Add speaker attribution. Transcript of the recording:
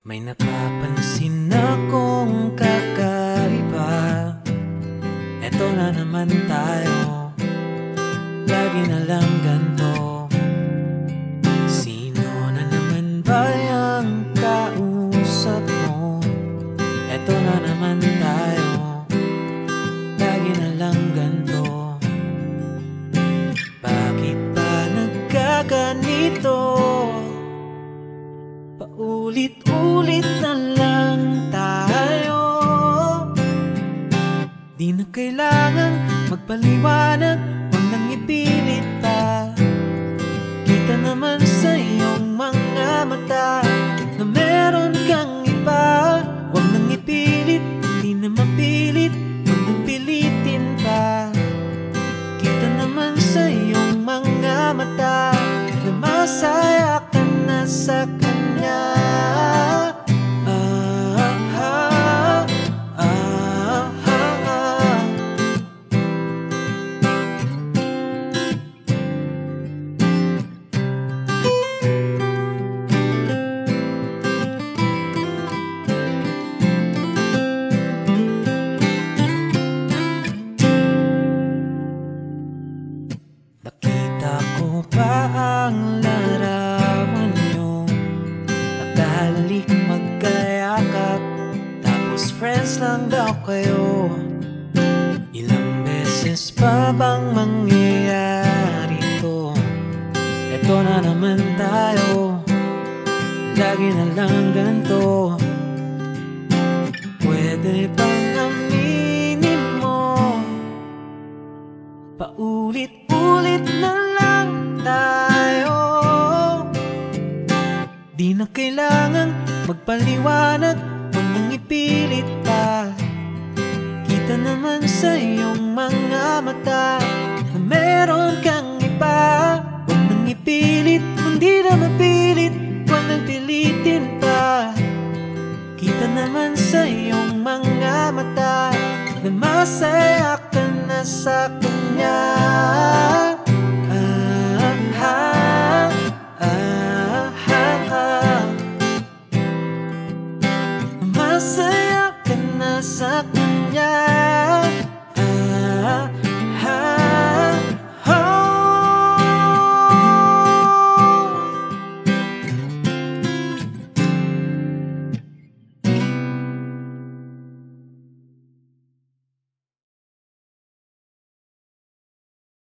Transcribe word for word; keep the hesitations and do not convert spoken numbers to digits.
Speaker 1: May napapansin akong kakaiba. Eto na naman tayo, lagi na lang ganto. Sino na naman ba yung kausap mo? Eto na naman tayo, lagi na lang ganto. Bakit ba nagkaganito? Paulit-ulit na lang tayo. Di na kailangan magpaliwanag, huwag nang ipilit pa. Kita naman sa iyong mga mata na meron kang iba. Huwag nang ipilit, di na mapilit, huwag nang pilitin pa. Kita naman sa iyong mga mata na masaya ka na sa kanya. Ah, ah, ah, ah, ah. Nakita ko pa ang larawan nyo, nakahalik magkayakap, tapos friends lang daw kayo. Ilang beses pa bang mangyayari to? Eto na naman tayo, lagi na lang ganto. Pwede bang aminin mo? Paulit-ulit na lang tayo. Di na kailangan magpaliwanag, huwag nang ipilit pa. Kita naman sa iyong mga mata na meron kang iba. Huwag nang ipilit, hindi na mapilit, huwag nang pilitin pa. Kita naman sa iyong mga mata na masaya